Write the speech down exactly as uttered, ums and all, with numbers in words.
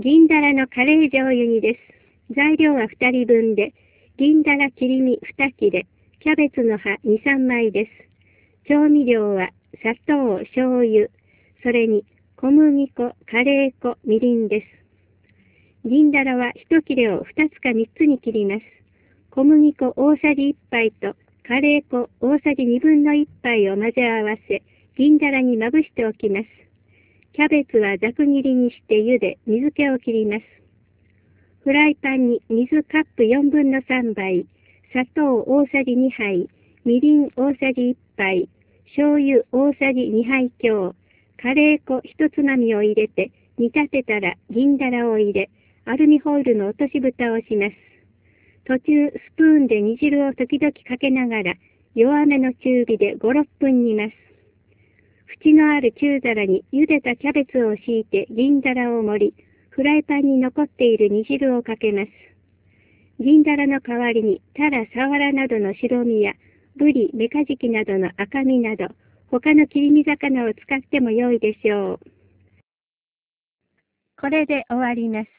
銀だらのカレー醤油煮です。材料はふたりぶんで、銀だら切り身に切れ、キャベツの葉に、さんまいです。調味料は砂糖、醤油、それに小麦粉、カレー粉、みりんです。銀だらは一切れをふたつかみっつに切ります。小麦粉大さじいっぱいとカレー粉大さじにぶんのいっぱいを混ぜ合わせ、銀だらにまぶしておきます。キャベツはざく切りにして茹で、水気を切ります。フライパンに水カップよんぶんのさんばい、砂糖大さじにはい、みりん大さじいっぱい、醤油大さじにはい強、カレー粉ひとつまみを入れて煮立てたら銀だらを入れ、アルミホイルの落とし蓋をします。途中スプーンで煮汁を時々かけながら弱めの中火でご、ろっぷん煮ます。縁のある中皿に茹でたキャベツを敷いて銀だらを盛り、フライパンに残っている煮汁をかけます。銀だらの代わりにタラ、サワラなどの白身やブリ、メカジキなどの赤身など他の切り身魚を使っても良いでしょう。これで終わります。